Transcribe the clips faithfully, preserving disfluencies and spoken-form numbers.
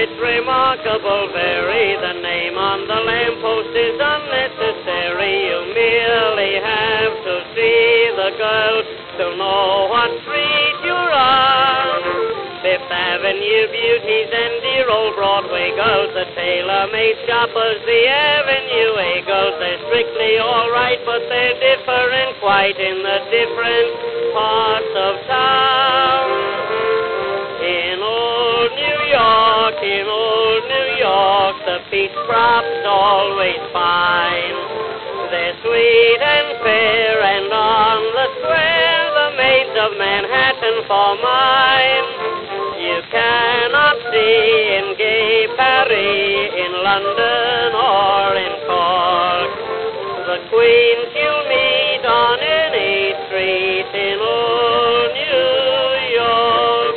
it's remarkable, very. The name on the lamppost is unnecessary. You merely have to see the girl to know what street you're on. Fifth Avenue beauties and dear old Broadway girls, the tailor-made shoppers, the Avenue A girls, they're strictly all right, but they're different quite in the different parts of town. In old New York, in old New York, the peach crop's always fine. They're sweet and fair, and on the square, the maids of Manhattan for mine. You cannot see in gay Paris, in London or in Cork, the queens you'll meet on any street in old New York.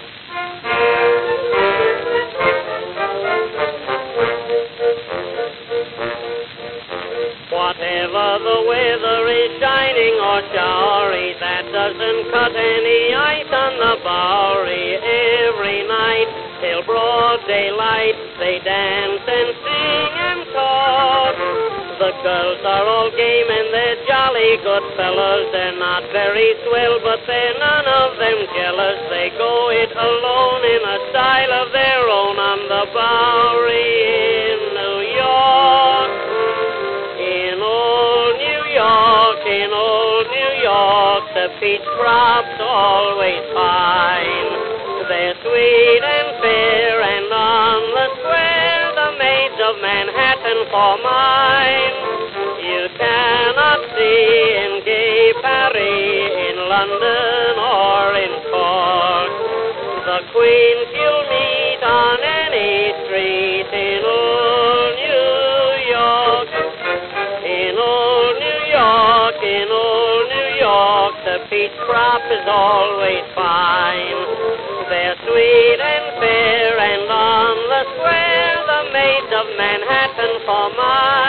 Whatever the weather is, shining or showery, that doesn't cut any ice on the Bowery. Every night till broad daylight they dance and sing and talk. The girls are all game and they're jolly good fellows. They're not very swell, but they're none of them jealous. They go it alone in a style of their own on the Bowery in New York. In old New York, in old New York, the peach crop's always fine. They're sweet and fair, and on the square, the maids of Manhattan for mine. You cannot see in gay Paris, in London or in Cork, the queens you'll meet on any street in old New York. In old New York, in old New York, the peach crop is always fine. They're sweet and fair, and on the square, the maids of Manhattan for mine.